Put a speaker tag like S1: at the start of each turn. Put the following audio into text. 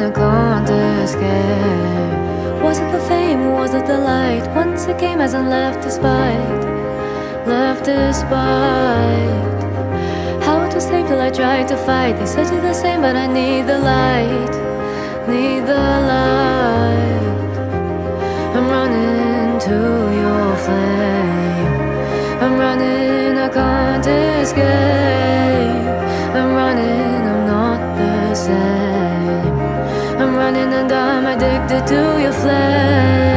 S1: I can't escape. Was it the fame or was it the light? Once it came, hasn't left despite. Left despite. How it was tamed till I tried to fight. They said you're the same, but I need the light. Need the light. I'm running to your flame. I'm running, I can't escape. I'm running, I'm not the same. I'm running and I'm addicted to your flame.